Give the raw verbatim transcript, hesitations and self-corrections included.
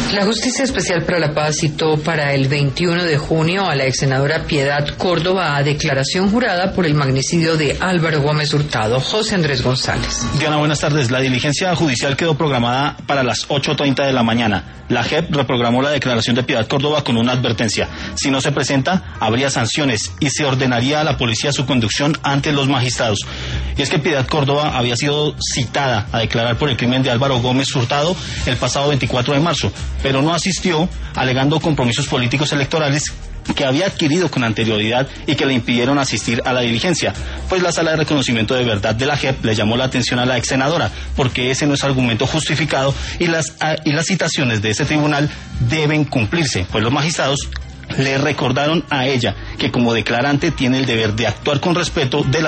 La Justicia Especial para la Paz citó para el veintiuno de junio a la ex senadora Piedad Córdoba a declaración jurada por el magnicidio de Álvaro Gómez Hurtado. José Andrés González. Diana, buenas tardes. La diligencia judicial quedó programada para las ocho treinta de la mañana. La J E P reprogramó la declaración de Piedad Córdoba con una advertencia. Si no se presenta, habría sanciones y se ordenaría a la policía su conducción ante los magistrados. Y es que Piedad Córdoba había sido citada a declarar por el crimen de Álvaro Gómez Hurtado el pasado veinticuatro de marzo, pero no asistió, alegando compromisos políticos electorales que había adquirido con anterioridad y que le impidieron asistir a la diligencia, pues la Sala de Reconocimiento de Verdad de la J E P le llamó la atención a la ex senadora, porque ese no es argumento justificado y las, y las citaciones de ese tribunal deben cumplirse, pues los magistrados le recordaron a ella que como declarante tiene el deber de actuar con respeto de la